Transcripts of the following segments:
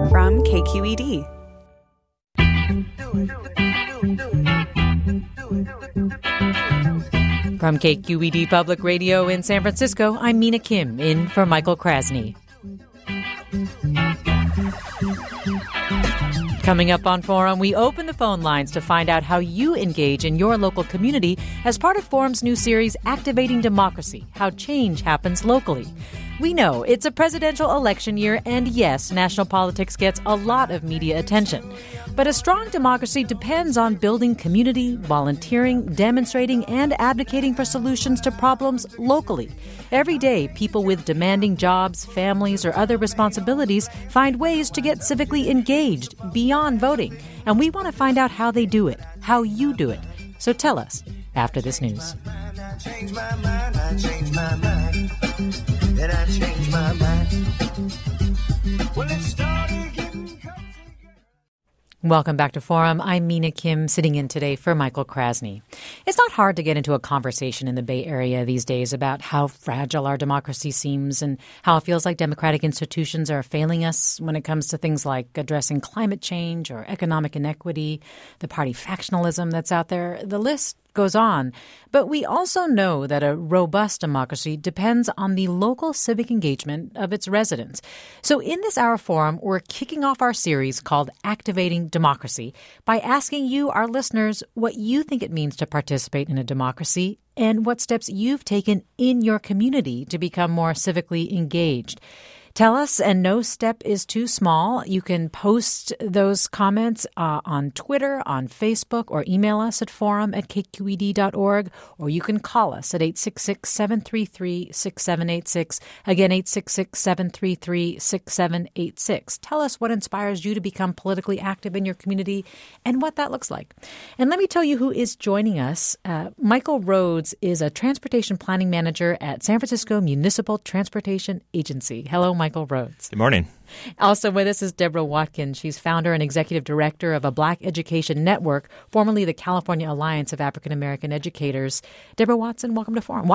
from KQED. From KQED Public Radio in San Francisco, I'm Mina Kim, in for Michael Krasny. Coming up on Forum, we open the phone lines to find out how you engage in your local community as part of Forum's new series, Activating Democracy, How Change Happens Locally. We know it's a presidential election year, and yes, national politics gets a lot of media attention. But a strong democracy depends on building community, volunteering, demonstrating, and advocating for solutions to problems locally. Every day, people with demanding jobs, families, or other responsibilities find ways to get civically engaged beyond voting. And we want to find out how they do it, how you do it. So tell us after this news. Welcome back to Forum. I'm Mina Kim, sitting in today for Michael Krasny. It's not hard to get into a conversation in the Bay Area these days about how fragile our democracy seems and how it feels like democratic institutions are failing us when it comes to things like addressing climate change or economic inequity, the party factionalism that's out there. The list goes on. But we also know that a robust democracy depends on the local civic engagement of its residents. So in this Hour Forum, we're kicking off our series called Activating Democracy by asking you, our listeners, what you think it means to participate in a democracy and what steps you've taken in your community to become more civically engaged. Tell us, and no step is too small. You can post those comments on Twitter, on Facebook, or email us at forum@kqed.org, or you can call us at 866-733-6786. Again, 866-733-6786. Tell us what inspires you to become politically active in your community and what that looks like. And let me tell you who is joining us. Michael Rhodes is a transportation planning manager at San Francisco Municipal Transportation Agency. Hello, Michael Rhodes. Good morning. Also with us is Deborah Watkins. She's founder and executive director of a Black Education Network, formerly the California Alliance of African American Educators. Deborah Watkins, welcome to Forum.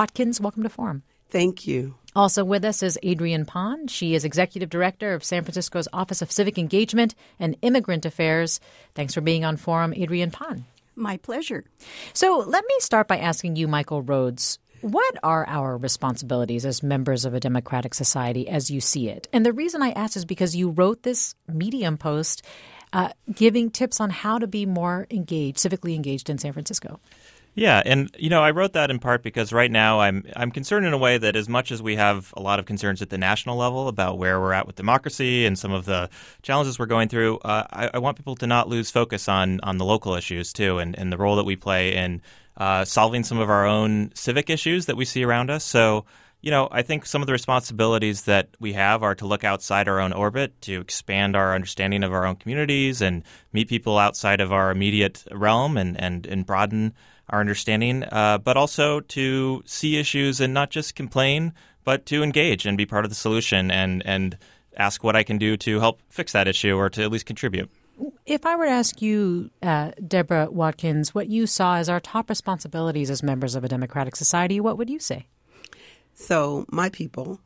Thank you. Also with us is Adrienne Pond. She is executive director of San Francisco's Office of Civic Engagement and Immigrant Affairs. Thanks for being on Forum, Adrienne Pond. My pleasure. So let me start by asking you, Michael Rhodes, what are our responsibilities as members of a democratic society as you see it? And the reason I ask is because you wrote this Medium post giving tips on how to be more engaged, civically engaged in San Francisco. Yeah, and I wrote that in part because right now I'm concerned in a way that as much as we have a lot of concerns at the national level about where we're at with democracy and some of the challenges we're going through, I want people to not lose focus on the local issues too and the role that we play in solving some of our own civic issues that we see around us. So, I think some of the responsibilities that we have are to look outside our own orbit, to expand our understanding of our own communities and meet people outside of our immediate realm and broaden our understanding, but also to see issues and not just complain, but to engage and be part of the solution and ask what I can do to help fix that issue or to at least contribute. If I were to ask you, Deborah Watkins, what you saw as our top responsibilities as members of a democratic society, what would you say? So my people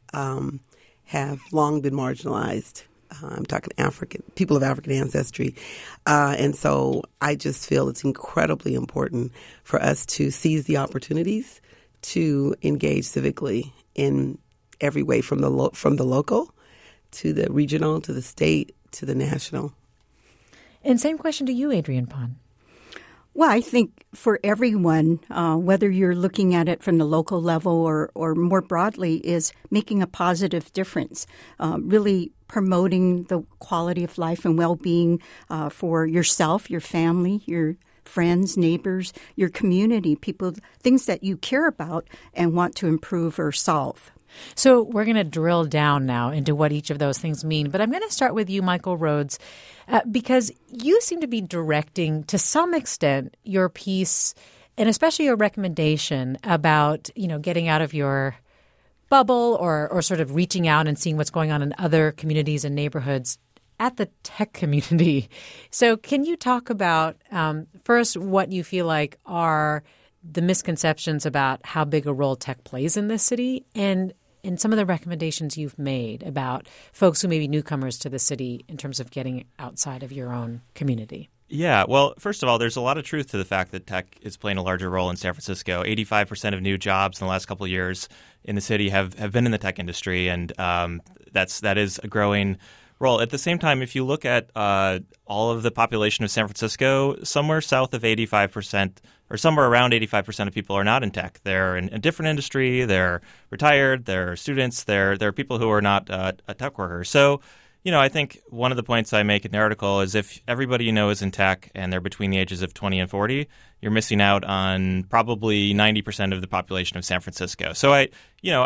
have long been marginalized. I'm talking people of African ancestry. And so I just feel it's incredibly important for us to seize the opportunities to engage civically in every way, from the local to the regional to the state to the national. And same question to you, Adrienne Pond. Well, I think for everyone, whether you're looking at it from the local level or more broadly, is making a positive difference, really promoting the quality of life and well-being for yourself, your family, your friends, neighbors, your community, people, things that you care about and want to improve or solve. So we're going to drill down now into what each of those things mean. But I'm going to start with you, Michael Rhodes, because you seem to be directing to some extent your piece and especially your recommendation about, getting out of your bubble or sort of reaching out and seeing what's going on in other communities and neighborhoods at the tech community. So can you talk about first what you feel like are the misconceptions about how big a role tech plays in this city and and some of the recommendations you've made about folks who may be newcomers to the city in terms of getting outside of your own community? Yeah, well, first of all, there's a lot of truth to the fact that tech is playing a larger role in San Francisco. 85% of new jobs in the last couple of years in the city have been in the tech industry, and that is a growing role. At the same time, if you look at all of the population of San Francisco, somewhere south of 85% or somewhere around 85% of people are not in tech. They're in a different industry. They're retired. They're students. They're people who are not a tech worker. So, I think one of the points I make in the article is if everybody you know is in tech and they're between the ages of 20 and 40, you're missing out on probably 90% of the population of San Francisco. So I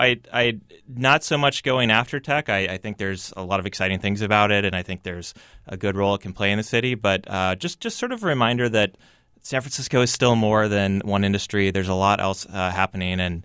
not so much going after tech. I think there's a lot of exciting things about it, and I think there's a good role it can play in the city. But just sort of a reminder that San Francisco is still more than one industry. There's a lot else happening, and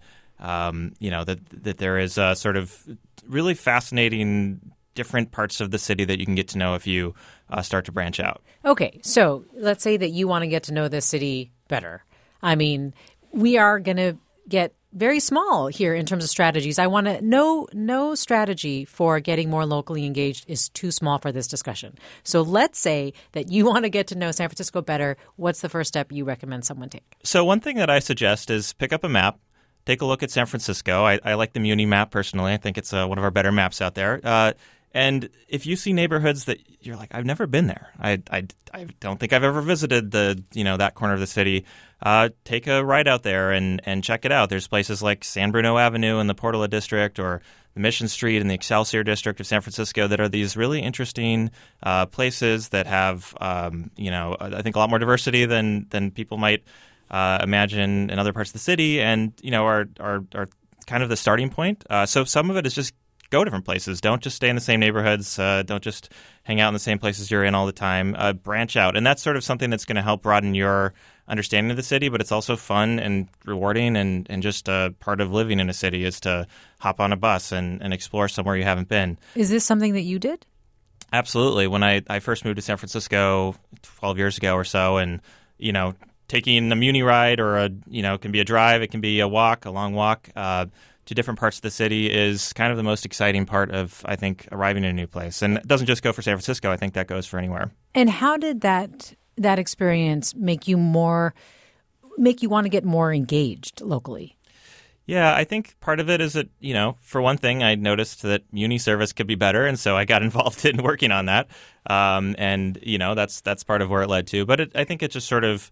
that there is a sort of really fascinating different parts of the city that you can get to know if you start to branch out. Okay, so let's say that you want to get to know the city better. I mean, we are going to get very small here in terms of strategies. I want to no strategy for getting more locally engaged is too small for this discussion. So let's say that you want to get to know San Francisco better. What's the first step you recommend someone take? So one thing that I suggest is pick up a map. Take a look at San Francisco. I like the Muni map personally. I think it's one of our better maps out there. And if you see neighborhoods that you're like, I've never been there, I don't think I've ever visited that corner of the city, take a ride out there and check it out. There's places like San Bruno Avenue in the Portola District or the Mission Street in the Excelsior District of San Francisco that are these really interesting places that have, I think a lot more diversity than people might imagine in other parts of the city, and are kind of the starting point. So some of it is just go different places. Don't just stay in the same neighborhoods. Don't just hang out in the same places you're in all the time. Branch out. And that's sort of something that's going to help broaden your understanding of the city, but it's also fun and rewarding and just part of living in a city is to hop on a bus and explore somewhere you haven't been. Is this something that you did? Absolutely. When I first moved to San Francisco 12 years ago or so, and, taking a Muni ride or it can be a drive, it can be a long walk, to different parts of the city is kind of the most exciting part of, I think, arriving in a new place. And it doesn't just go for San Francisco. I think that goes for anywhere. And how did that experience make you want to get more engaged locally? Yeah, I think part of it is that, for one thing, I noticed that Muni service could be better, and so I got involved in working on that. And that's part of where it led to. But I think it just sort of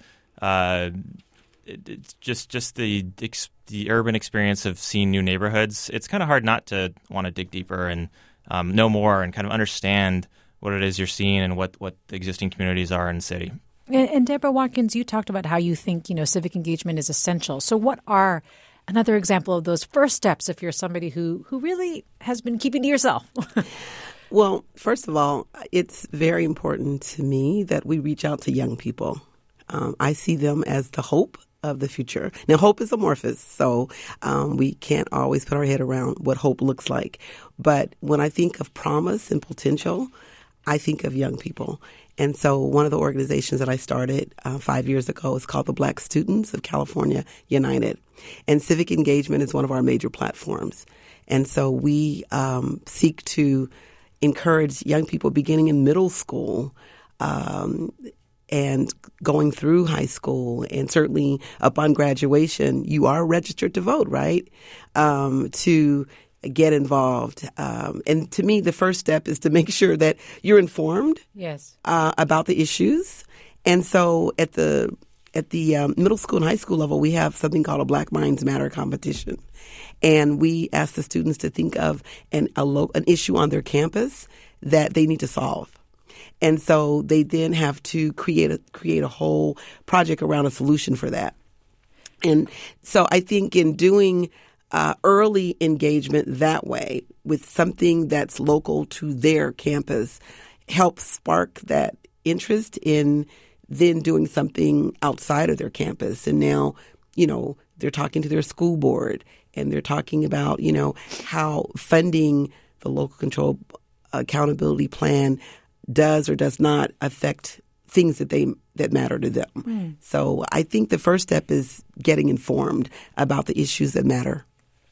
it's just the urban experience of seeing new neighborhoods. It's kind of hard not to want to dig deeper and know more and kind of understand what it is you're seeing and what the existing communities are in the city. And Deborah Watkins, you talked about how you think civic engagement is essential. So what are another example of those first steps if you're somebody who really has been keeping to yourself? Well, first of all, it's very important to me that we reach out to young people. I see them as the hope of the future. Now, hope is amorphous, so we can't always put our head around what hope looks like. But when I think of promise and potential, I think of young people. And so one of the organizations that I started 5 years ago is called the Black Students of California United. And civic engagement is one of our major platforms. And so we seek to encourage young people beginning in middle school and going through high school, and certainly upon graduation, you are registered to vote, right? To get involved. And to me, the first step is to make sure that you're informed about the issues. And so at the middle school and high school level, we have something called a Black Minds Matter competition. And we ask the students to think of an issue on their campus that they need to solve. And so they then have to create a whole project around a solution for that. And so I think in doing early engagement that way with something that's local to their campus helps spark that interest in then doing something outside of their campus. And now, they're talking to their school board and they're talking about, how funding the local control accountability plan does or does not affect things that matter to them. So I think the first step is getting informed about the issues that matter.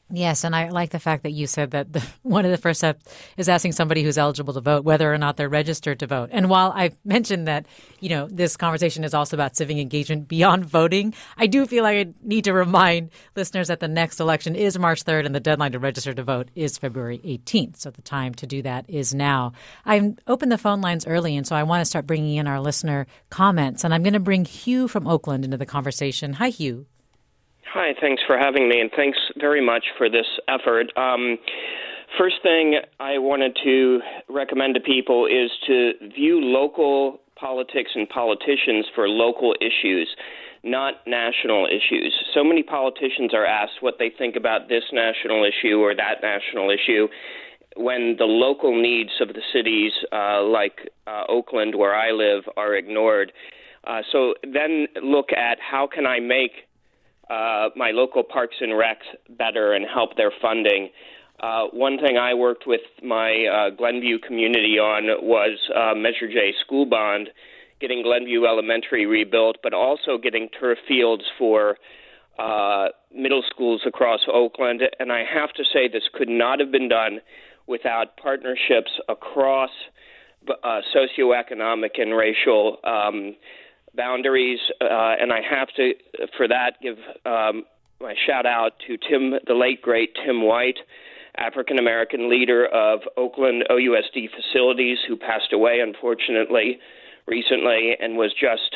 Yes, and I like the fact that you said that one of the first steps is asking somebody who's eligible to vote whether or not they're registered to vote. And while I mentioned that, this conversation is also about civic engagement beyond voting, I do feel like I need to remind listeners that the next election is March 3rd and the deadline to register to vote is February 18th. So the time to do that is now. I opened the phone lines early, and so I want to start bringing in our listener comments. And I'm going to bring Hugh from Oakland into the conversation. Hi, Hugh. Hi, thanks for having me, and thanks very much for this effort. First thing I wanted to recommend to people is to view local politics and politicians for local issues, not national issues. So many politicians are asked what they think about this national issue or that national issue, when the local needs of the cities like Oakland, where I live, are ignored. So then look at how can I make my local parks and recs better and help their funding. One thing I worked with my Glenview community on was Measure J school bond, getting Glenview Elementary rebuilt, but also getting turf fields for middle schools across Oakland. And I have to say this could not have been done without partnerships across socioeconomic and racial boundaries, and I have to, for that, give my shout out to the late great Tim White, African-American leader of Oakland OUSD facilities, who passed away, unfortunately, recently, and was just,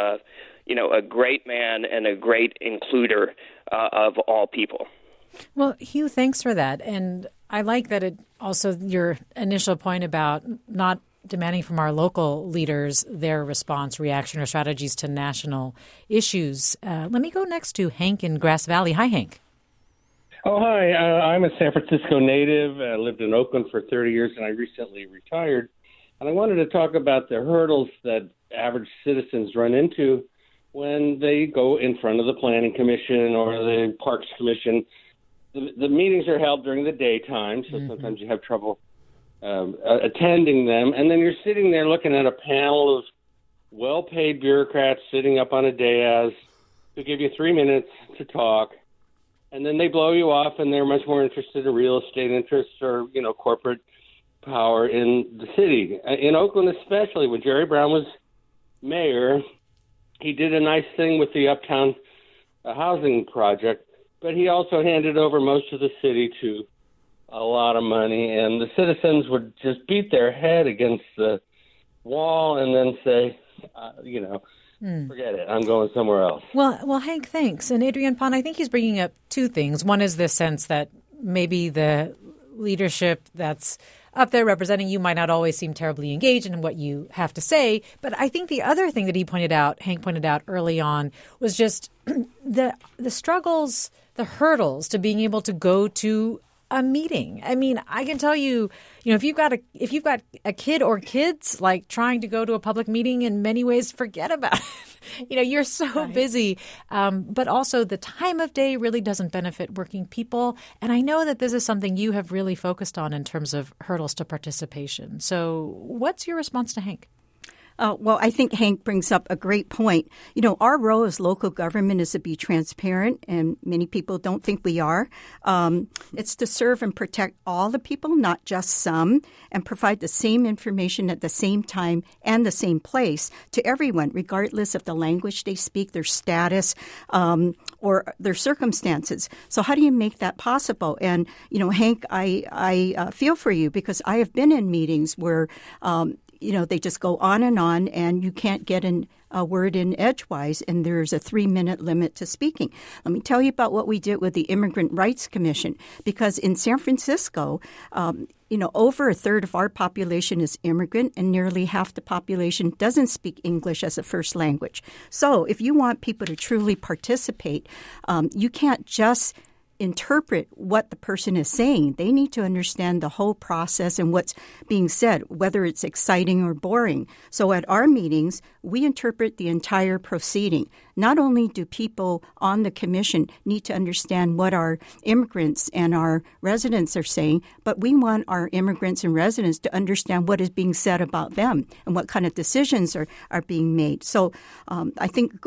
a great man and a great includer of all people. Well, Hugh, thanks for that. And I like that it also your initial point about not demanding from our local leaders their response, reaction, or strategies to national issues. Let me go next to Hank in Grass Valley. Hi, Hank. Oh, hi. I'm a San Francisco native. I lived in Oakland for 30 years, and I recently retired. And I wanted to talk about the hurdles that average citizens run into when they go in front of the Planning Commission or the Parks Commission. The meetings are held during the daytime, so sometimes you have trouble attending them, and then you're sitting there looking at a panel of well-paid bureaucrats sitting up on a dais who give you 3 minutes to talk, and then they blow you off, and they're much more interested in real estate interests or, corporate power in the city. In Oakland especially, when Jerry Brown was mayor, he did a nice thing with the Uptown housing project, but he also handed over most of the city to a lot of money, and the citizens would just beat their head against the wall and then say, forget it, I'm going somewhere else. Well, Hank, thanks. And Adrian Pond, I think he's bringing up two things. One is this sense that maybe the leadership that's up there representing you might not always seem terribly engaged in what you have to say. But I think the other thing that Hank pointed out early on, was just the struggles, the hurdles to being able to go to a meeting. I mean, I can tell you, if you've got a kid or kids, like trying to go to a public meeting, in many ways, forget about it. You're so busy. But also the time of day really doesn't benefit working people. And I know that this is something you have really focused on in terms of hurdles to participation. So what's your response to Hank? Well, I think Hank brings up a great point. Our role as local government is to be transparent, and many people don't think we are. It's to serve and protect all the people, not just some, and provide the same information at the same time and the same place to everyone, regardless of the language they speak, their status, or their circumstances. So how do you make that possible? And, Hank, I feel for you, because I have been in meetings where they just go on, and you can't get a word in edgewise, and there's a 3-minute limit to speaking. Let me tell you about what we did with the Immigrant Rights Commission, because in San Francisco, over a third of our population is immigrant, and nearly half the population doesn't speak English as a first language. So if you want people to truly participate, you can't just interpret what the person is saying. They need to understand the whole process and what's being said, whether it's exciting or boring. So at our meetings, we interpret the entire proceeding. Not only do people on the commission need to understand what our immigrants and our residents are saying, but we want our immigrants and residents to understand what is being said about them and what kind of decisions are being made. So I think going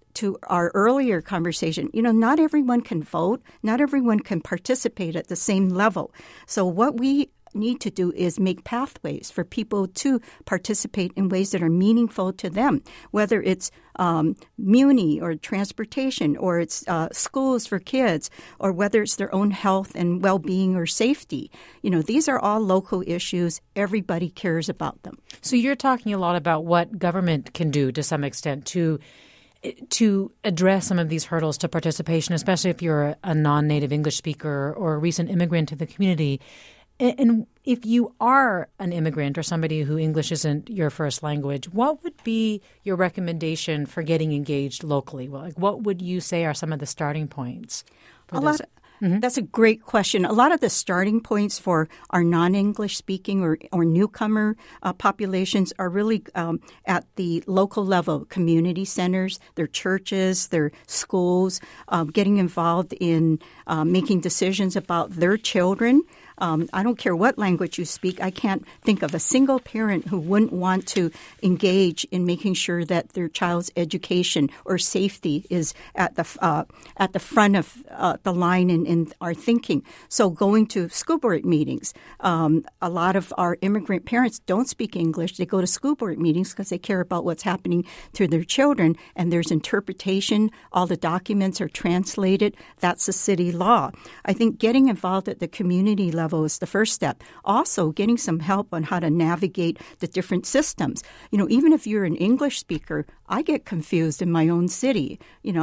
to our earlier conversation, not everyone can vote. Not everyone can participate at the same level. So what we need to do is make pathways for people to participate in ways that are meaningful to them, whether it's muni or transportation, or it's schools for kids, or whether it's their own health and well-being or safety. These are all local issues. Everybody cares about them. So you're talking a lot about what government can do to some extent to address some of these hurdles to participation, especially if you're a non-native English speaker or a recent immigrant to the community. And if you are an immigrant or somebody who English isn't your first language, what would be your recommendation for getting engaged locally? Well, what would you say are some of the starting points? That's a great question. A lot of the starting points for our non-English speaking or newcomer populations are really at the local level, community centers, their churches, their schools, getting involved in making decisions about their children. I don't care what language you speak. I can't think of a single parent who wouldn't want to engage in making sure that their child's education or safety is at the front of the line in our thinking. So going to school board meetings. A lot of our immigrant parents don't speak English. They go to school board meetings because they care about what's happening to their children, and there's interpretation. All the documents are translated. That's the city law. I think getting involved at the community level is the first step. Also, getting some help on how to navigate the different systems. Even if you're an English speaker, I get confused in my own city.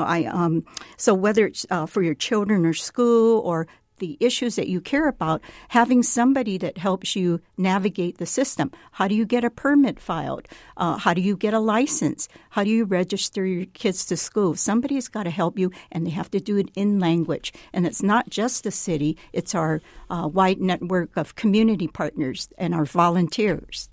So whether it's for your children or school or the issues that you care about, having somebody that helps you navigate the system. How do you get a permit filed? How do you get a license? How do you register your kids to school? Somebody's got to help you, and they have to do it in language. And it's not just the city. It's our wide network of community partners and our volunteers.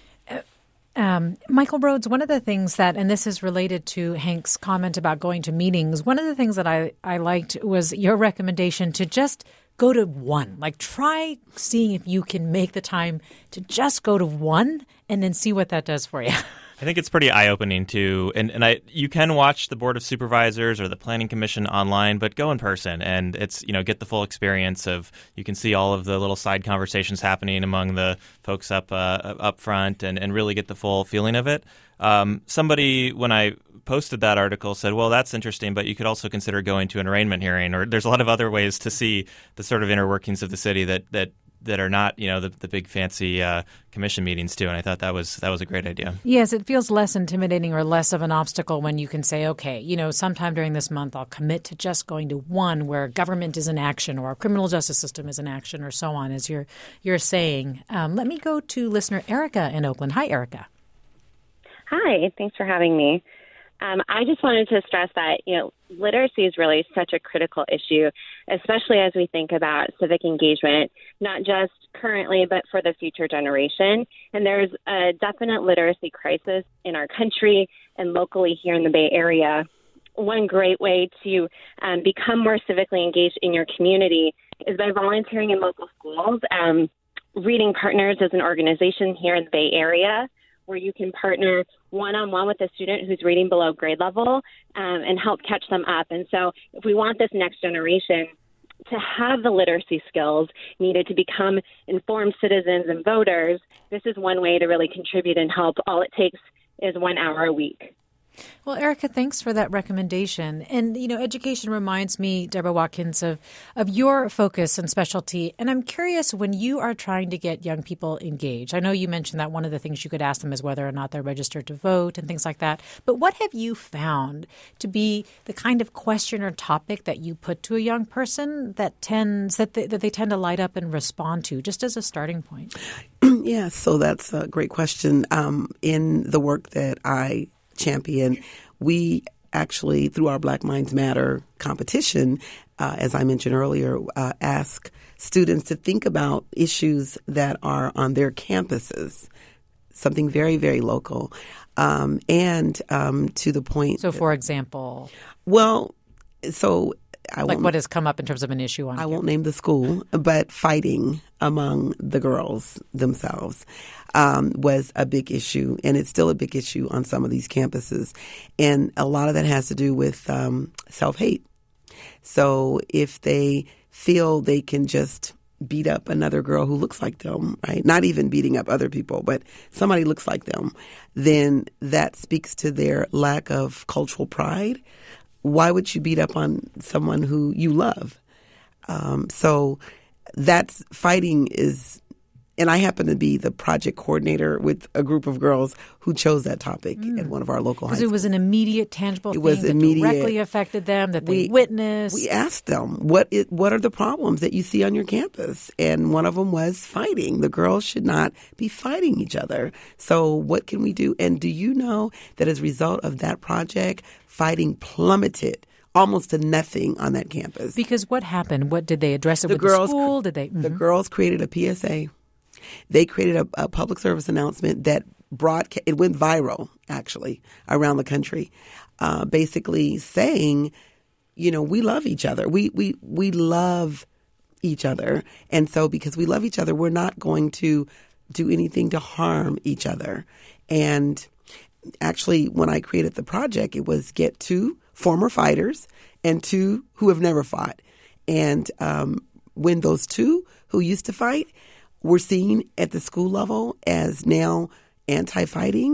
Michael Rhodes, one of the things that, and this is related to Hank's comment about going to meetings, one of the things that I liked was your recommendation to just go to one. Try seeing if you can make the time to just go to one and then see what that does for you. I think it's pretty eye-opening, too. And you can watch the Board of Supervisors or the Planning Commission online, but go in person. And it's, get the full experience of, you can see all of the little side conversations happening among the folks up front and really get the full feeling of it. Somebody, when I posted that article, said, well, that's interesting, but you could also consider going to an arraignment hearing. Or there's a lot of other ways to see the sort of inner workings of the city that are not, the big fancy commission meetings too. And I thought that was a great idea. Yes, it feels less intimidating or less of an obstacle when you can say, okay, sometime during this month I'll commit to just going to one where government is in action or our criminal justice system is in action or so on, as you're saying. Let me go to listener Erica in Oakland. Hi, Erica. Hi, thanks for having me. I just wanted to stress that, literacy is really such a critical issue, especially as we think about civic engagement, not just currently, but for the future generation. And there's a definite literacy crisis in our country and locally here in the Bay Area. One great way to become more civically engaged in your community is by volunteering in local schools. Reading Partners is an organization here in the Bay Area where you can partner one-on-one with a student who's reading below grade level and help catch them up. And so if we want this next generation to have the literacy skills needed to become informed citizens and voters, this is one way to really contribute and help. All it takes is 1 hour a week. Well, Erica, thanks for that recommendation. And, education reminds me, Deborah Watkins, of your focus and specialty. And I'm curious, when you are trying to get young people engaged, I know you mentioned that one of the things you could ask them is whether or not they're registered to vote and things like that. But what have you found to be the kind of question or topic that you put to a young person that they tend to light up and respond to, just as a starting point? Yeah, so that's a great question. In the work that I champion, we actually, through our Black Minds Matter competition, as I mentioned earlier, ask students to think about issues that are on their campuses, something very, very local, and to the point. So, for example? Well, so what has come up in terms of an issue on I won't name the school, but fighting among the girls themselves was a big issue, and it's still a big issue on some of these campuses. And a lot of that has to do with self-hate. So if they feel they can just beat up another girl who looks like them, right? Not even beating up other people, but somebody looks like them, then that speaks to their lack of cultural pride. Why would you beat up on someone who you love? So that's fighting is, and I happen to be the project coordinator with a group of girls who chose that topic at one of our local high schools. Because it was an immediate, tangible thing that directly affected them, that they witnessed. We asked them, what are the problems that you see on your campus? And one of them was fighting. The girls should not be fighting each other. So what can we do? And do you know that as a result of that project, fighting plummeted almost to nothing on that campus? Because what happened? What did they address it with the school? Did they? The girls created a PSA. They created a public service announcement that it went viral, actually, around the country, basically saying, we love each other. We love each other. And so because we love each other, we're not going to do anything to harm each other. And actually, when I created the project, it was get 2 former fighters and 2 who have never fought. And when those 2 who used to fight were seen at the school level as now anti-fighting,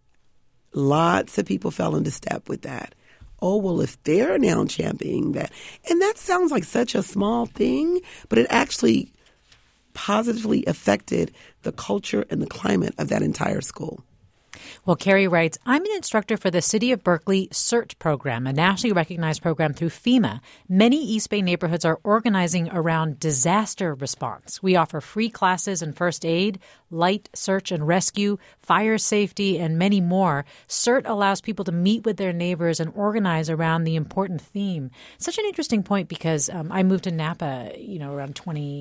lots of people fell into step with that. Oh, well, if they're now championing that. And that sounds like such a small thing, but it actually positively affected the culture and the climate of that entire school. Well, Carrie writes, I'm an instructor for the City of Berkeley CERT program, a nationally recognized program through FEMA. Many East Bay neighborhoods are organizing around disaster response. We offer free classes in first aid, light search and rescue, fire safety, and many more. CERT allows people to meet with their neighbors and organize around the important theme. Such an interesting point because I moved to Napa, around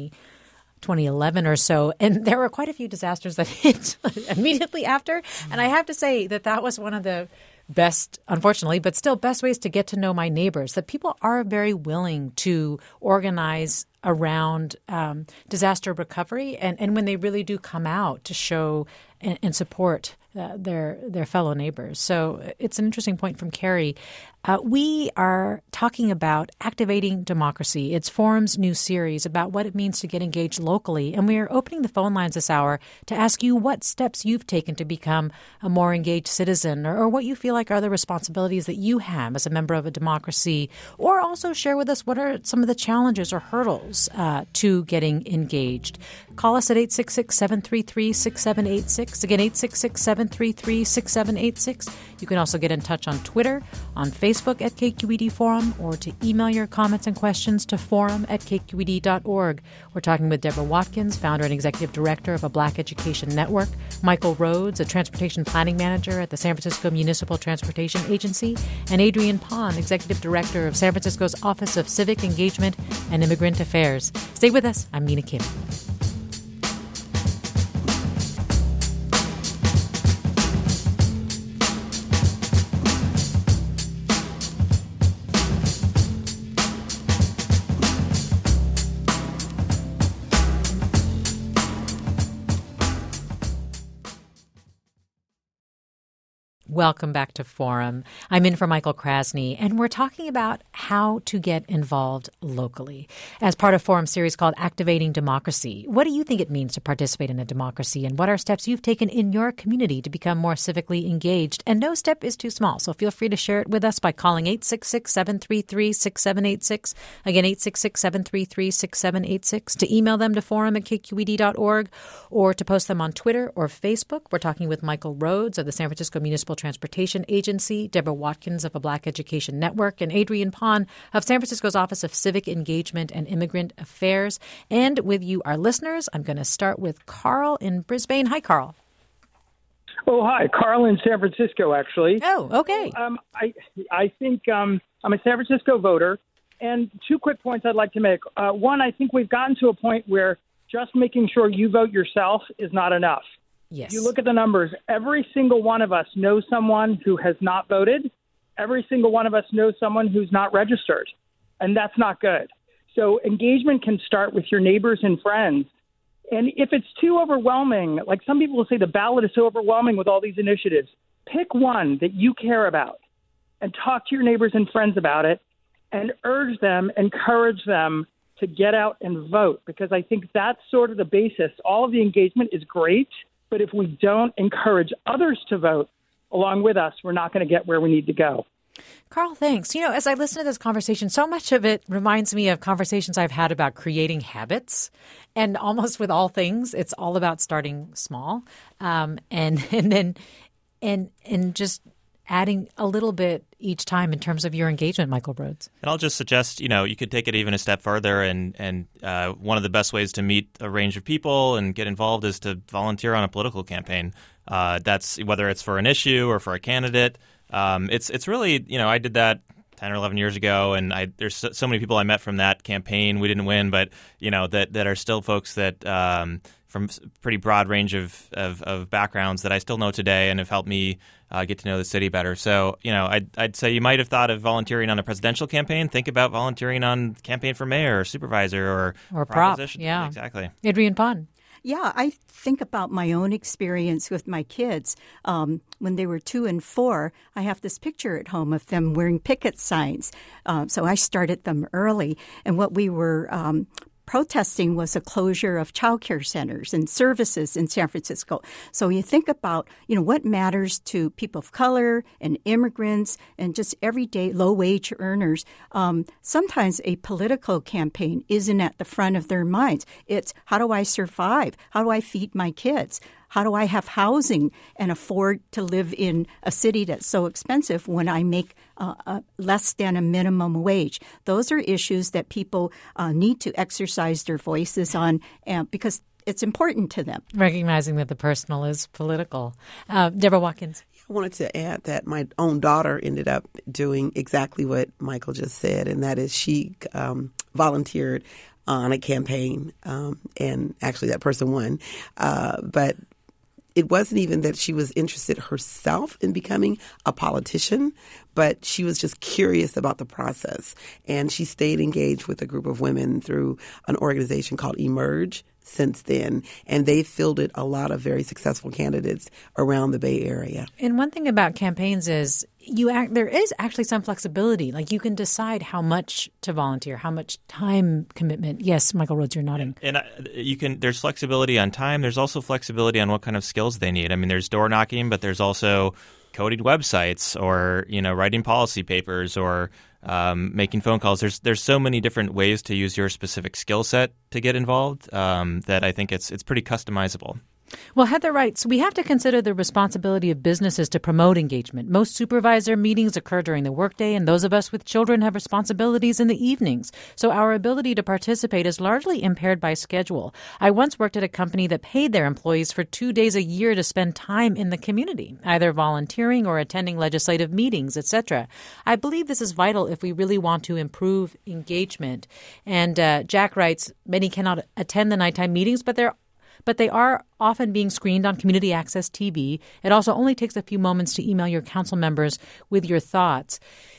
2011 or so, and there were quite a few disasters that hit immediately after. And I have to say that was one of the best, unfortunately, but still best ways to get to know my neighbors, that people are very willing to organize around disaster recovery and when they really do come out to show and support their fellow neighbors. So it's an interesting point from Carrie. We are talking about Activating Democracy. It's Forum's new series about what it means to get engaged locally. And we are opening the phone lines this hour to ask you what steps you've taken to become a more engaged citizen or what you feel like are the responsibilities that you have as a member of a democracy. Or also share with us what are some of the challenges or hurdles to getting engaged. Call us at 866-733-6786. Again, 866-733-6786. You can also get in touch on Twitter, on Facebook at KQED Forum, or to email your comments and questions to forum@kqed.org. We're talking with Deborah Watkins, founder and executive director of a Black Education Network, Michael Rhodes, a transportation planning manager at the San Francisco Municipal Transportation Agency, and Adrienne Pon, executive director of San Francisco's Office of Civic Engagement and Immigrant Affairs. Stay with us. I'm Mina Kim. Welcome back to Forum. I'm in for Michael Krasny, and we're talking about how to get involved locally as part of Forum's series called Activating Democracy. What do you think it means to participate in a democracy, and what are steps you've taken in your community to become more civically engaged? And no step is too small, so feel free to share it with us by calling 866-733-6786. Again, 866-733-6786. To email them to forum@kqed.org or to post them on Twitter or Facebook. We're talking with Michael Rhodes of the San Francisco Municipal Transportation Agency, Deborah Watkins of a Black Education Network, and Adrienne Pon of San Francisco's Office of Civic Engagement and Immigrant Affairs. And with you, our listeners, I'm going to start with Carl in Brisbane. Hi, Carl. Oh, hi. Carl in San Francisco, actually. Oh, okay. I think I'm a San Francisco voter, and 2 quick points I'd like to make. One, I think we've gotten to a point where just making sure you vote yourself is not enough. Yes. If you look at the numbers, every single one of us knows someone who has not voted. Every single one of us knows someone who's not registered. and that's not good. So engagement can start with your neighbors and friends. And if it's too overwhelming, like some people will say the ballot is so overwhelming with all these initiatives, pick one that you care about and talk to your neighbors and friends about it and urge them, encourage them to get out and vote, because I think that's sort of the basis. All of the engagement is great, but if we don't encourage others to vote along with us, we're not going to get where we need to go. Carl, thanks. You know, as I listen to this conversation, so much of it reminds me of conversations I've had about creating habits. And almost with all things, it's all about starting small, and just adding a little bit each time in terms of your engagement, Michael Rhodes. And I'll just suggest, you could take it even a step further. And one of the best ways to meet a range of people and get involved is to volunteer on a political campaign. That's whether it's for an issue or for a candidate. It's really, I did that 10 or 11 years ago, and there's so many people I met from that campaign. We didn't win, but, that are still folks that from pretty broad range of backgrounds that I still know today and have helped me get to know the city better. So, I'd say you might have thought of volunteering on a presidential campaign. Think about volunteering on campaign for mayor or supervisor or prop. Position. Yeah, exactly. Adrienne Pond. Yeah, I think about my own experience with my kids. When they were 2 and 4, I have this picture at home of them wearing picket signs. So I started them early. And what we were protesting was a closure of child care centers and services in San Francisco. So you think about, what matters to people of color and immigrants and just everyday low-wage earners. Sometimes a political campaign isn't at the front of their minds. It's, how do I survive? How do I feed my kids? How do I have housing and afford to live in a city that's so expensive when I make less than a minimum wage? Those are issues that people need to exercise their voices on because it's important to them. Recognizing that the personal is political. Deborah Watkins. I wanted to add that my own daughter ended up doing exactly what Michael just said, and that is she volunteered on a campaign, and actually that person won. But it wasn't even that she was interested herself in becoming a politician, but she was just curious about the process. And she stayed engaged with a group of women through an organization called Emerge since then. And they fielded a lot of very successful candidates around the Bay Area. And one thing about campaigns is there is actually some flexibility. Like you can decide how much to volunteer, how much time commitment. Yes, Michael Rhodes, you're nodding. And there's flexibility on time. There's also flexibility on what kind of skills they need. I mean, there's door knocking, but there's also coding websites or, writing policy papers or making phone calls. There's so many different ways to use your specific skill set to get involved that I think it's pretty customizable. Well, Heather writes, we have to consider the responsibility of businesses to promote engagement. Most supervisor meetings occur during the workday, and those of us with children have responsibilities in the evenings. So our ability to participate is largely impaired by schedule. I once worked at a company that paid their employees for 2 days a year to spend time in the community, either volunteering or attending legislative meetings, etc. I believe this is vital if we really want to improve engagement. And Jack writes, many cannot attend the nighttime meetings, but they are often being screened on community access TV. It also only takes a few moments to email your council members with your thoughts.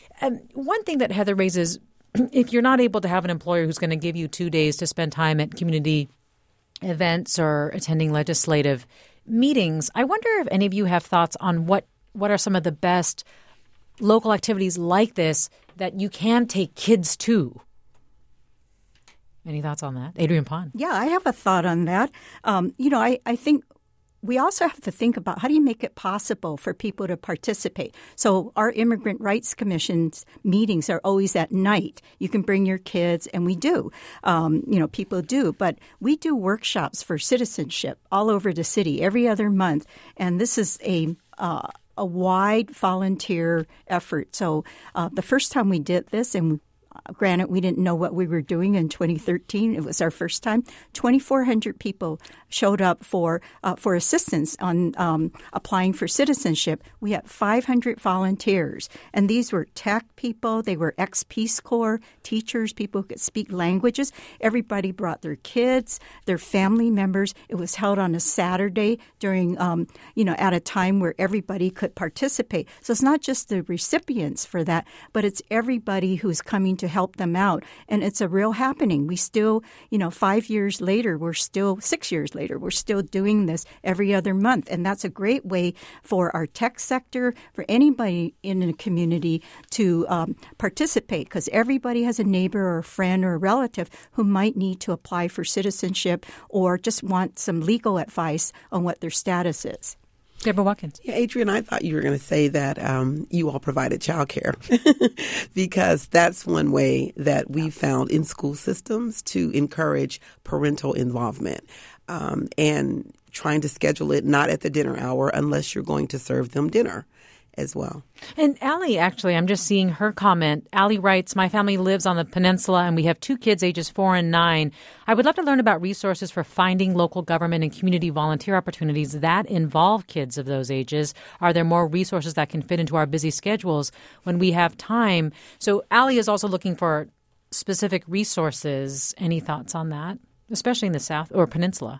One thing that Heather raises, if you're not able to have an employer who's going to give you 2 days to spend time at community events or attending legislative meetings, I wonder if any of you have thoughts on what are some of the best local activities like this that you can take kids to. Any thoughts on that? Adrienne Pond. Yeah, I have a thought on that. I think we also have to think about how do you make it possible for people to participate. So our Immigrant Rights Commission's meetings are always at night. You can bring your kids, and we do. People do. But we do workshops for citizenship all over the city every other month. And this is a wide volunteer effort. So the first time we did this, and granted, we didn't know what we were doing in 2013. It was our first time. 2,400 people showed up for assistance on applying for citizenship. We had 500 volunteers, and these were tech people. They were ex-Peace Corps teachers, people who could speak languages. Everybody brought their kids, their family members. It was held on a Saturday during, at a time where everybody could participate. So it's not just the recipients for that, but it's everybody who's coming to help them out. And it's a real happening. We still, 5 years later, 6 years later, we're still doing this every other month. And that's a great way for our tech sector, for anybody in a community to participate, because everybody has a neighbor or a friend or a relative who might need to apply for citizenship or just want some legal advice on what their status is. Deborah Watkins. Yeah, Adrian, I thought you were going to say that you all provided childcare because that's one way that we found in school systems to encourage parental involvement and trying to schedule it not at the dinner hour unless you're going to serve them dinner as well. And Allie, actually, I'm just seeing her comment. Allie writes, my family lives on the peninsula and we have 2 kids ages 4 and 9. I would love to learn about resources for finding local government and community volunteer opportunities that involve kids of those ages. Are there more resources that can fit into our busy schedules when we have time? So Allie is also looking for specific resources. Any thoughts on that, especially in the South or Peninsula?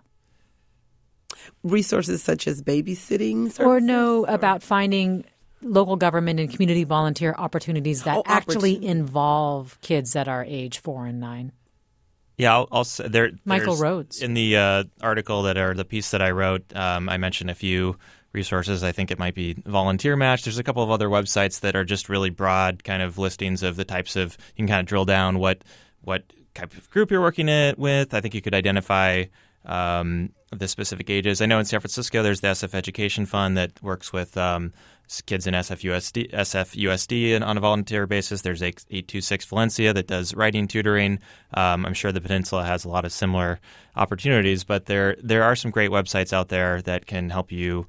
Resources such as babysitting services? Or about finding local government and community volunteer opportunities that actually involve kids that are age 4 and 9. Yeah, I'll say Michael Rhodes. In the article the piece that I wrote, I mentioned a few resources. I think it might be Volunteer Match. There's a couple of other websites that are just really broad kind of listings of the types of, you can kind of drill down what type of group you're working with. I think you could identify the specific ages. I know in San Francisco there's the SF Education Fund that works with kids in SFUSD and on a volunteer basis. There's 826 Valencia that does writing tutoring. I'm sure the Peninsula has a lot of similar opportunities, but there are some great websites out there that can help you,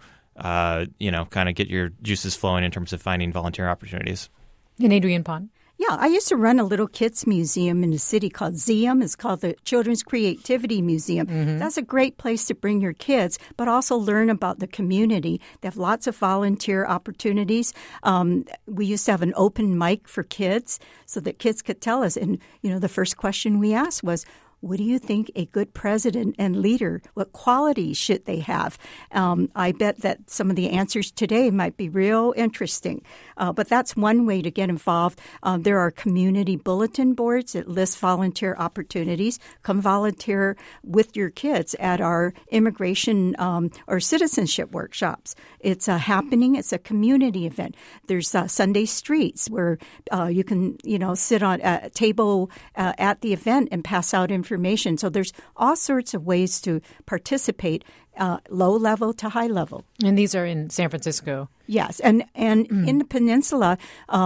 kind of get your juices flowing in terms of finding volunteer opportunities. And Adrienne Pond. Yeah, I used to run a little kids museum in the city called ZEUM. It's called the Children's Creativity Museum. Mm-hmm. That's a great place to bring your kids, but also learn about the community. They have lots of volunteer opportunities. We used to have an open mic for kids so that kids could tell us. And, the first question we asked was, what do you think a good president and leader, what qualities should they have? I bet that some of the answers today might be real interesting. But that's one way to get involved. There are community bulletin boards that list volunteer opportunities. Come volunteer with your kids at our immigration or citizenship workshops. It's a happening. It's a community event. There's Sunday Streets where you can, sit on a table at the event and pass out information. So there's all sorts of ways to participate, low level to high level. And these are in San Francisco. Yes. And in the Peninsula,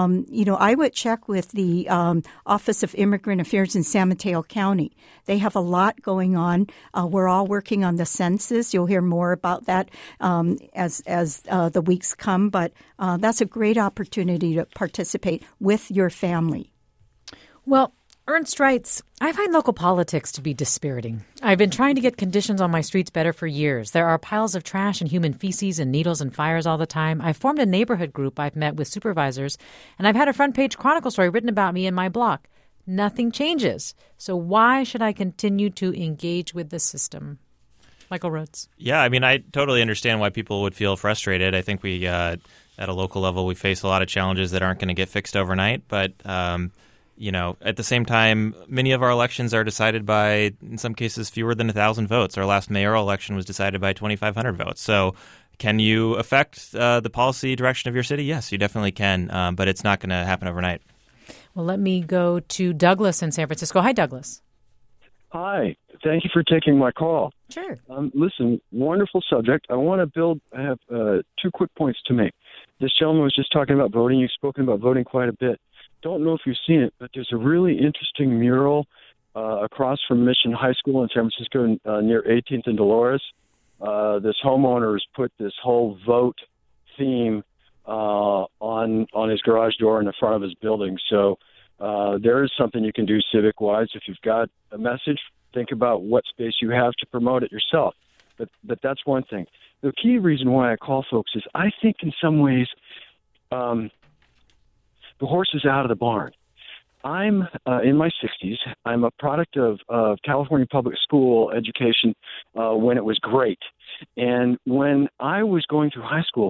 I would check with the Office of Immigrant Affairs in San Mateo County. They have a lot going on. We're all working on the census. You'll hear more about that as the weeks come. But that's a great opportunity to participate with your family. Well, Ernst writes, I find local politics to be dispiriting. I've been trying to get conditions on my streets better for years. There are piles of trash and human feces and needles and fires all the time. I've formed a neighborhood group. I've met with supervisors, and I've had a front-page Chronicle story written about me in my block. Nothing changes. So why should I continue to engage with the system? Michael Rhodes. Yeah, I totally understand why people would feel frustrated. I think we, at a local level, we face a lot of challenges that aren't going to get fixed overnight, but at the same time, many of our elections are decided by, in some cases, fewer than 1,000 votes. Our last mayoral election was decided by 2,500 votes. So can you affect the policy direction of your city? Yes, you definitely can, but it's not going to happen overnight. Well, let me go to Douglas in San Francisco. Hi, Douglas. Hi. Thank you for taking my call. Sure. Listen, wonderful subject. I have 2 quick points to make. This gentleman was just talking about voting. You've spoken about voting quite a bit. Don't know if you've seen it, but there's a really interesting mural across from Mission High School in San Francisco near 18th and Dolores. This homeowner has put this whole vote theme on his garage door in the front of his building. So there is something you can do civic-wise. If you've got a message, think about what space you have to promote it yourself. But that's one thing. The key reason why I call folks is I think in some ways the horse is out of the barn. I'm in my 60s. I'm a product of California public school education when it was great. And when I was going through high school,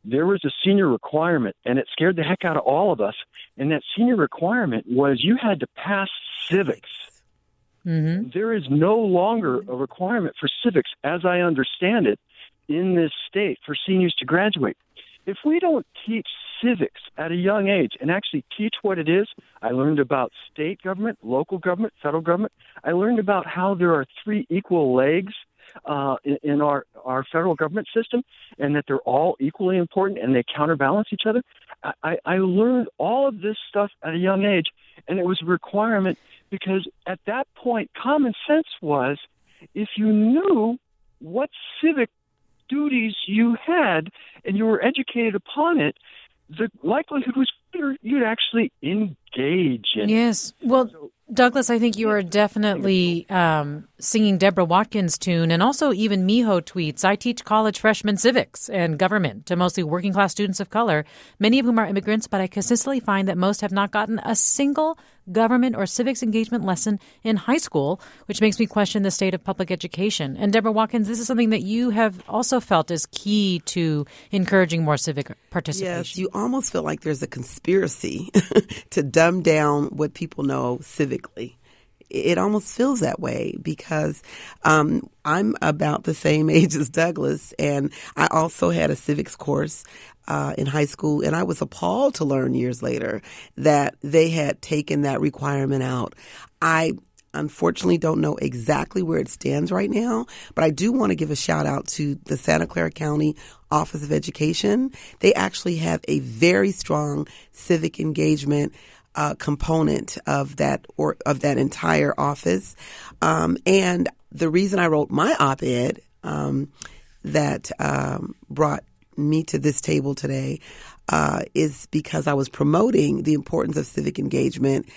there was a senior requirement, and it scared the heck out of all of us. And that senior requirement was you had to pass civics. Mm-hmm. There is no longer a requirement for civics, as I understand it, in this state for seniors to graduate. If we don't teach civics at a young age and actually teach what it is, I learned about state government, local government, federal government. I learned about how there are three equal legs in our federal government system, and that they're all equally important and they counterbalance each other. I learned all of this stuff at a young age, and it was a requirement because at that point, common sense was if you knew what civic duties you had and you were educated upon it, the likelihood was greater you'd actually engage in. Yes. Well, Douglas, I think you are definitely singing Deborah Watkins' tune, and also even Miho tweets, I teach college freshman civics and government to mostly working class students of color, many of whom are immigrants, but I consistently find that most have not gotten a single government or civics engagement lesson in high school, which makes me question the state of public education. And Deborah Watkins, this is something that you have also felt is key to encouraging more civic participation. Yes, you almost feel like there's a conspiracy to dumb down what people know civically. It almost feels that way because I'm about the same age as Douglas, and I also had a civics course in high school, and I was appalled to learn years later that they had taken that requirement out. I unfortunately don't know exactly where it stands right now, but I do want to give a shout out to the Santa Clara County Office of Education. They actually have a very strong civic engagement component of that entire office. And the reason I wrote my op-ed that brought me to this table today is because I was promoting the importance of civic engagement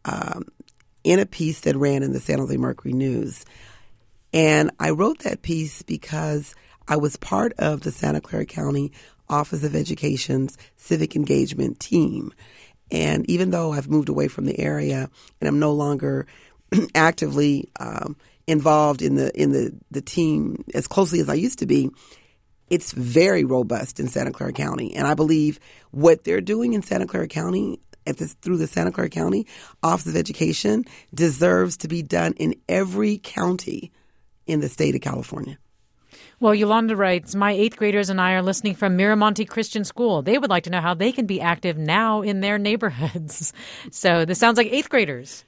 in a piece that ran in the San Jose Mercury News. And I wrote that piece because I was part of the Santa Clara County Office of Education's civic engagement team. And even though I've moved away from the area and I'm no longer actively involved in the team as closely as I used to be, it's very robust in Santa Clara County. And I believe what they're doing in Santa Clara County through the Santa Clara County Office of Education deserves to be done in every county in the state of California. Well, Yolanda writes, my 8th graders and I are listening from Miramonte Christian School. They would like to know how they can be active now in their neighborhoods. So this sounds like 8th graders.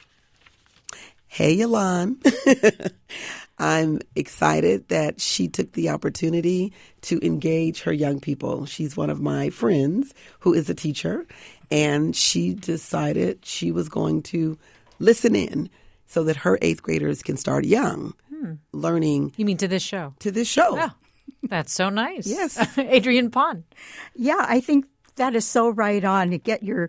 Hey, Yolanda. I'm excited that she took the opportunity to engage her young people. She's one of my friends who is a teacher, and she decided she was going to listen in so that her 8th graders can start young. Learning. You mean to this show? To this show. Yeah. That's so nice. Yes. Adrienne Pon. Yeah, I think that is so right on to get your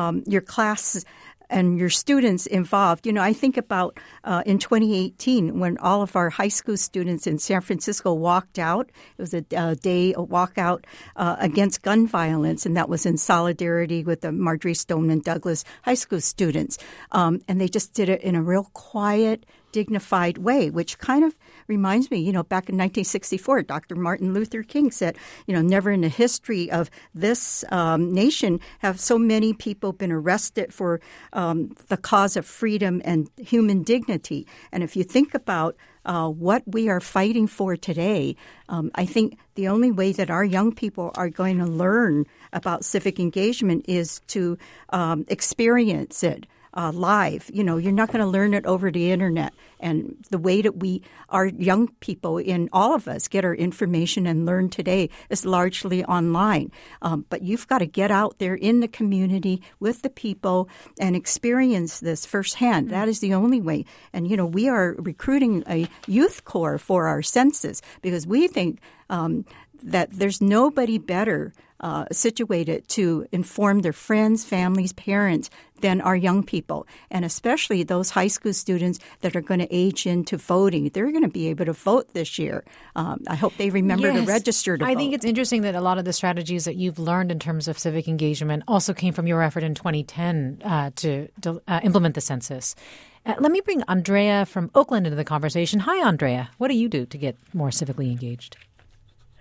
class and your students involved. You know, I think about in 2018 when all of our high school students in San Francisco walked out. It was a walkout against gun violence, and that was in solidarity with the Marjorie Stoneman Douglas high school students. And they just did it in a real quiet, dignified way, which kind of reminds me, back in 1964, Dr. Martin Luther King said, never in the history of this nation have so many people been arrested for the cause of freedom and human dignity. And if you think about what we are fighting for today, I think the only way that our young people are going to learn about civic engagement is to experience it. Live. You're not going to learn it over the internet. And the way that our young people, in all of us, get our information and learn today is largely online. But you've got to get out there in the community with the people and experience this firsthand. That is the only way. And, we are recruiting a youth corps for our census because we think that there's nobody better situated to inform their friends, families, parents than our young people, and especially those high school students that are going to age into voting. They're going to be able to vote this year. I hope they remember to register to vote. I think it's interesting that a lot of the strategies that you've learned in terms of civic engagement also came from your effort in 2010 to implement the census. Let me bring Andrea from Oakland into the conversation. Hi, Andrea. What do you do to get more civically engaged?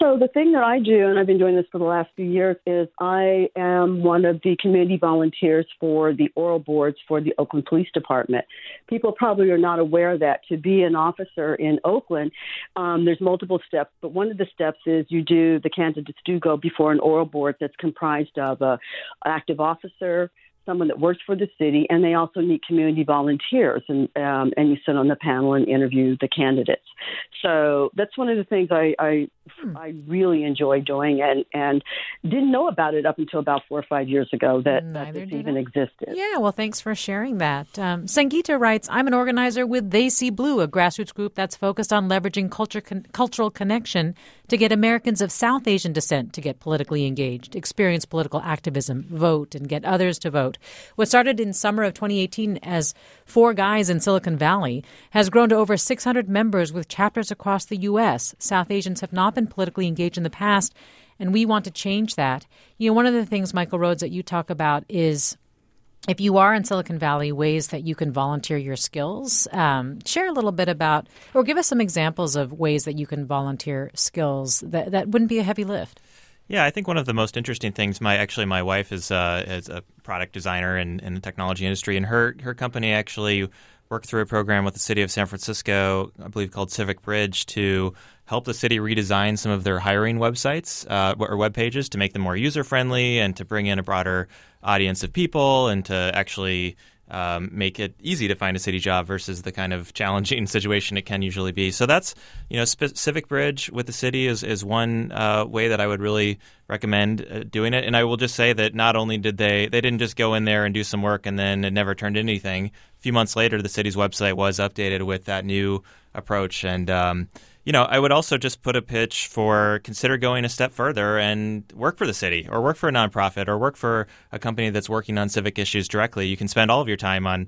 So the thing that I do, and I've been doing this for the last few years, is I am one of the community volunteers for the oral boards for the Oakland Police Department. People probably are not aware that to be an officer in Oakland, there's multiple steps, but one of the steps is the candidates do go before an oral board that's comprised of an active officer, someone that works for the city, and they also need community volunteers, and you sit on the panel and interview the candidates. So that's one of the things I really enjoy doing, and didn't know about it up until about 4 or 5 years ago that this even existed. Yeah, well, thanks for sharing that. Sangeeta writes, I'm an organizer with They See Blue, a grassroots group that's focused on leveraging cultural connection to get Americans of South Asian descent to get politically engaged, experience political activism, vote, and get others to vote. What started in summer of 2018 as 4 guys in Silicon Valley has grown to over 600 members with chapters across the U.S. South Asians have not been politically engaged in the past, and we want to change that. You know, one of the things, Michael Rhodes, that you talk about is if you are in Silicon Valley, ways that you can volunteer your skills. Share a little bit about, or give us some examples of ways that you can volunteer skills that wouldn't be a heavy lift. Yeah, I think one of the most interesting things, my wife is a product designer in the technology industry, and her company actually worked through a program with the city of San Francisco, I believe called Civic Bridge, to help the city redesign some of their hiring websites or web pages to make them more user-friendly and to bring in a broader audience of people and to actually make it easy to find a city job versus the kind of challenging situation it can usually be. So that's, Civic Bridge with the city is one way that I would really recommend doing it. And I will just say that not only did they didn't just go in there and do some work and then it never turned into anything. A few months later, the city's website was updated with that new approach. And I would also just put a pitch for consider going a step further and work for the city or work for a nonprofit or work for a company that's working on civic issues directly. You can spend all of your time on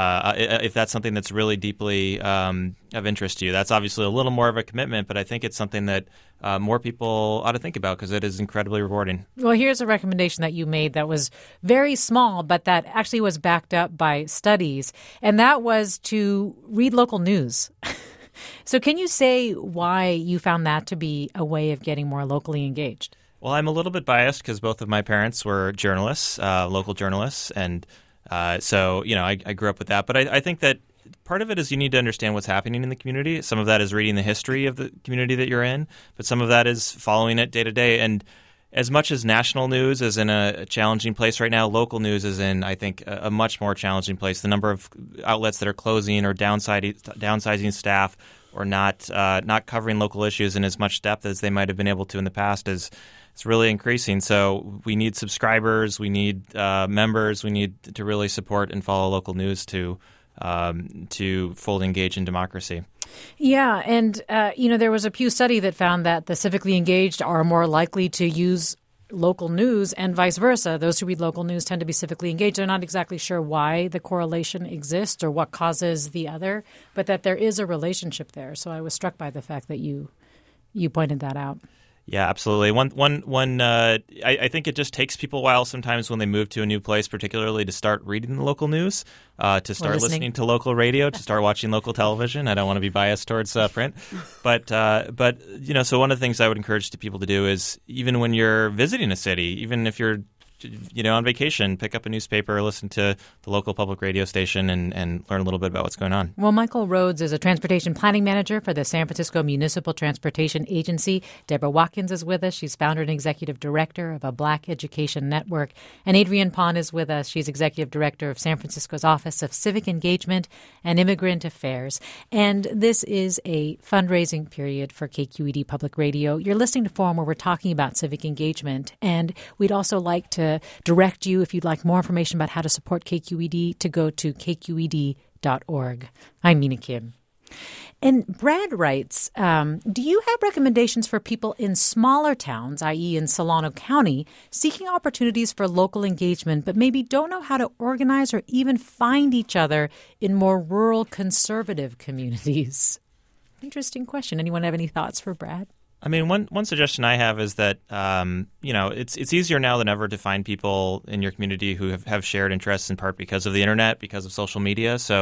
if that's something that's really deeply of interest to you. That's obviously a little more of a commitment, but I think it's something that more people ought to think about because it is incredibly rewarding. Well, here's a recommendation that you made that was very small, but that actually was backed up by studies, and that was to read local news. So can you say why you found that to be a way of getting more locally engaged? Well, I'm a little bit biased because both of my parents were journalists, local journalists, and so I grew up with that. But I think that part of it is you need to understand what's happening in the community. Some of that is reading the history of the community that you're in, but some of that is following it day to day. And as much as national news is in a challenging place right now, local news is in, I think, a much more challenging place. The number of outlets that are closing or downsizing staff or not covering local issues in as much depth as they might have been able to in the past is really increasing. So we need subscribers, we need members, we need to really support and follow local news to fully engage in democracy. Yeah, and there was a Pew study that found that the civically engaged are more likely to use local news and vice versa. Those who read local news tend to be civically engaged. They're not exactly sure why the correlation exists or what causes the other, but that there is a relationship there. So I was struck by the fact that you pointed that out. Yeah, absolutely. I think it just takes people a while sometimes when they move to a new place, particularly to start reading the local news, to start listening to local radio, to start watching local television. I don't want to be biased towards print, but so one of the things I would encourage people to do is even when you're visiting a city, even if you're on vacation, pick up a newspaper, listen to the local public radio station and learn a little bit about what's going on. Well, Michael Rhodes is a transportation planning manager for the San Francisco Municipal Transportation Agency. Deborah Watkins is with us. She's founder and executive director of a Black Education Network. And Adrienne Pond is with us. She's executive director of San Francisco's Office of Civic Engagement and Immigrant Affairs. And this is a fundraising period for KQED Public Radio. You're listening to Forum, where we're talking about civic engagement. And we'd also like to direct you, if you'd like more information about how to support KQED, to go to kqed.org. I'm Mina Kim. And Brad writes, do you have recommendations for people in smaller towns, i.e. in Solano County, seeking opportunities for local engagement, but maybe don't know how to organize or even find each other in more rural conservative communities? Interesting question. Anyone have any thoughts for Brad? I mean, one suggestion I have is that, it's easier now than ever to find people in your community who have shared interests in part because of the internet, because of social media. So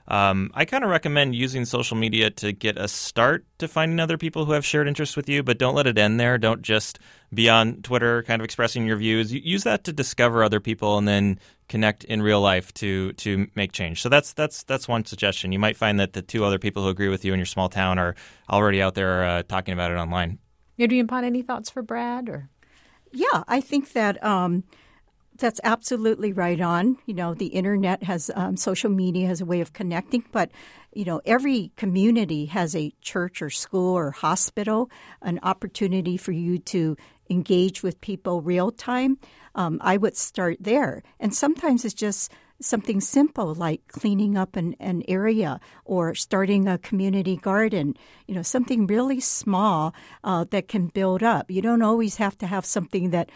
I kind of recommend using social media to get a start to finding other people who have shared interests with you, but don't let it end there. Don't just be on Twitter kind of expressing your views. Use that to discover other people and then connect in real life to make change. So that's one suggestion. You might find that the two other people who agree with you in your small town are already out there talking about it online. Adrienne Pond, any thoughts for Brad? Or Yeah, I think that that's absolutely right on. The internet has social media has a way of connecting, but every community has a church or school or hospital, an opportunity for you to engage with people real time. I would start there, and sometimes it's just something simple like cleaning up an area or starting a community garden, something really small that can build up. You don't always have to have something that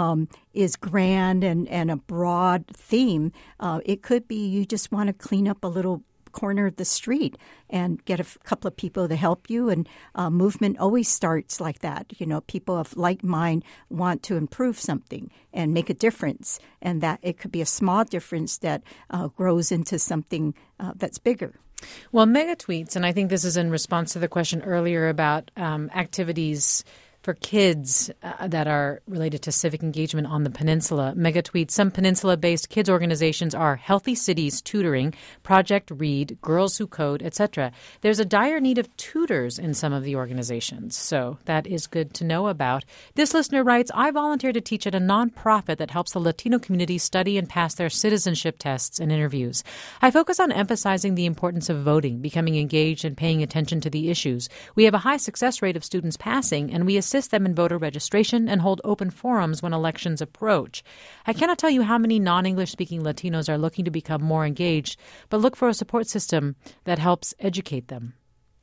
is grand and a broad theme. It could be you just want to clean up a little corner of the street and get a couple of people to help you. And movement always starts like that. People of like mind want to improve something and make a difference. And that it could be a small difference that grows into something that's bigger. Well, mega tweets, and I think this is in response to the question earlier about activities for kids that are related to civic engagement on the peninsula. Mega tweets. Some peninsula-based kids organizations are Healthy Cities Tutoring, Project Read, Girls Who Code, etc. There's a dire need of tutors in some of the organizations, so that is good to know about. This listener writes, I volunteer to teach at a nonprofit that helps the Latino community study and pass their citizenship tests and interviews. I focus on emphasizing the importance of voting, becoming engaged, and paying attention to the issues. We have a high success rate of students passing, and we assist them in voter registration and hold open forums when elections approach. I cannot tell you how many non-English speaking Latinos are looking to become more engaged, but look for a support system that helps educate them.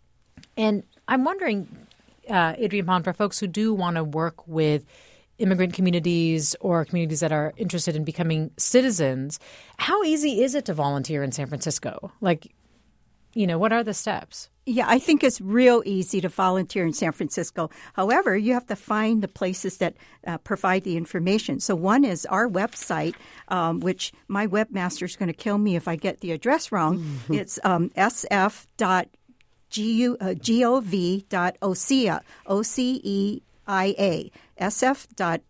And I'm wondering, Adrienne Pond, for folks who do want to work with immigrant communities or communities that are interested in becoming citizens, how easy is it to volunteer in San Francisco? What are the steps? Yeah, I think it's real easy to volunteer in San Francisco. However, you have to find the places that provide the information. So one is our website, which my webmaster is going to kill me if I get the address wrong. Mm-hmm. It's sf.gov.ocea, O-C-E-I-A, sf.gov.ocea.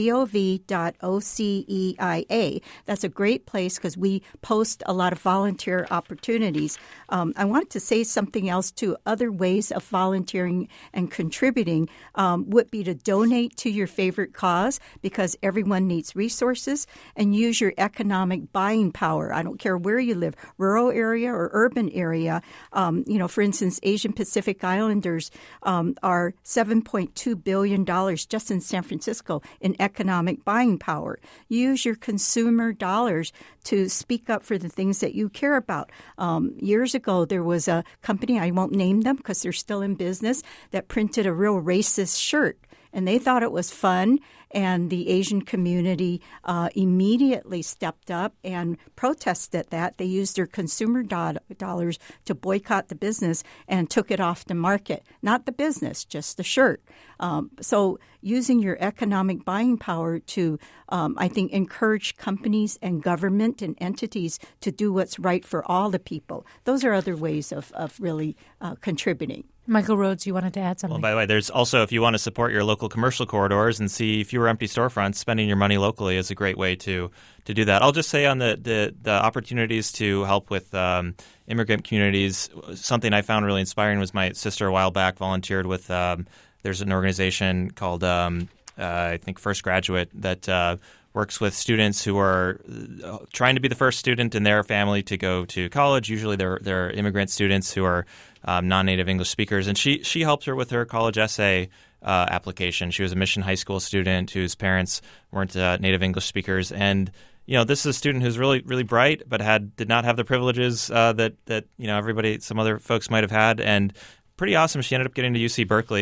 That's a great place because we post a lot of volunteer opportunities. I wanted to say something else too. Other ways of volunteering and contributing would be to donate to your favorite cause because everyone needs resources, and use your economic buying power. I don't care where you live, rural area or urban area. For instance, Asian Pacific Islanders are $7.2 billion just in San Francisco in economic buying power. Use your consumer dollars to speak up for the things that you care about. Years ago, there was a company, I won't name them because they're still in business, that printed a real racist shirt. And they thought it was fun, and the Asian community immediately stepped up and protested that. They used their consumer dollars to boycott the business and took it off the market. Not the business, just the shirt. So using your economic buying power to, I think, encourage companies and government and entities to do what's right for all the people. Those are other ways of really contributing. Michael Rhodes, you wanted to add something? Well, by the way, there's also, if you want to support your local commercial corridors and see fewer empty storefronts, spending your money locally is a great way to do that. I'll just say on the opportunities to help with immigrant communities, something I found really inspiring was my sister a while back volunteered with, there's an organization called, I think, First Graduate that works with students who are trying to be the first student in their family to go to college. Usually they're immigrant students who are non-native English speakers. And she helped her with her college essay application. She was a Mission High School student whose parents weren't native English speakers. And this is a student who's really, really bright, but did not have the privileges that everybody, some other folks might have had. And pretty awesome. She ended up getting to UC Berkeley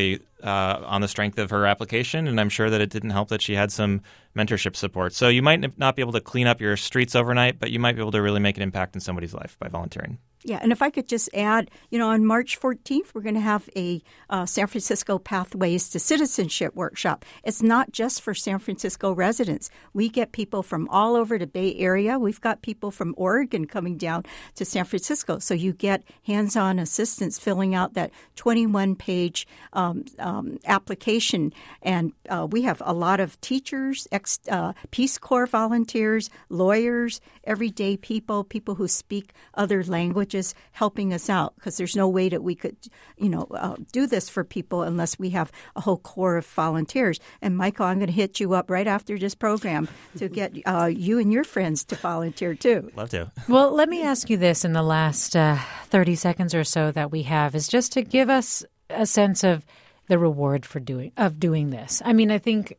on the strength of her application, and I'm sure that it didn't help that she had some mentorship support. So you might not be able to clean up your streets overnight, but you might be able to really make an impact in somebody's life by volunteering. Yeah, and if I could just add, on March 14th, we're going to have a San Francisco Pathways to Citizenship workshop. It's not just for San Francisco residents. We get people from all over the Bay Area. We've got people from Oregon coming down to San Francisco. So you get hands-on assistance filling out that 21-page application. And we have a lot of teachers, Peace Corps volunteers, lawyers, everyday people who speak other languages helping us out, because there's no way that we could, do this for people unless we have a whole corps of volunteers. And Michael, I'm going to hit you up right after this program to get you and your friends to volunteer too. Love to. Well, let me ask you this in the last 30 seconds or so that we have, is just to give us a sense of the reward for doing this. I mean, I think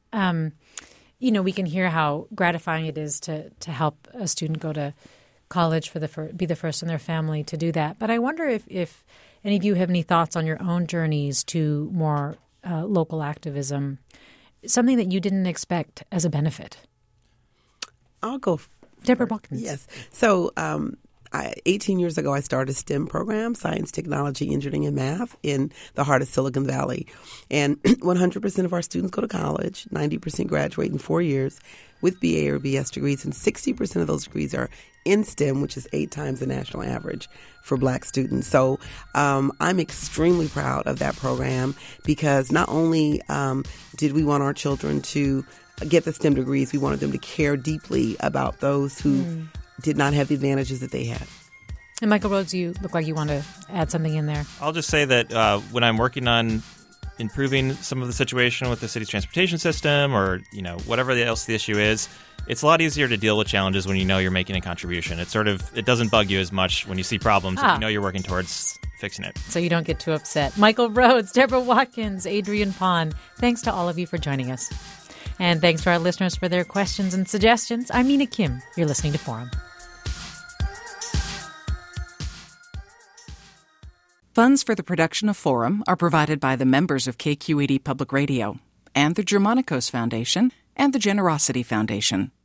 we can hear how gratifying it is to help a student go to college be the first in their family to do that. But I wonder if any of you have any thoughts on your own journeys to more local activism, something that you didn't expect as a benefit. I'll go. Deborah Watkins. Yes. So 18 years ago, I started a STEM program, science, technology, engineering, and math, in the heart of Silicon Valley. And 100% of our students go to college, 90% graduate in 4 years with BA or BS degrees, and 60% of those degrees are in STEM, which is 8 times the national average for Black students. So I'm extremely proud of that program, because not only did we want our children to get the STEM degrees, we wanted them to care deeply about those who did not have the advantages that they had. And Michael Rhodes, you look like you want to add something in there. I'll just say that when I'm working on improving some of the situation with the city's transportation system, or whatever else the issue is, it's a lot easier to deal with challenges when you know you're making a contribution. It doesn't bug you as much when you see problems if you know you're working towards fixing it. So you don't get too upset. Michael Rhodes, Deborah Watkins, Adrienne Pond, thanks to all of you for joining us. And thanks to our listeners for their questions and suggestions. I'm Mina Kim. You're listening to Forum. Funds for the production of Forum are provided by the members of KQED Public Radio and the Germanicos Foundation and the Generosity Foundation.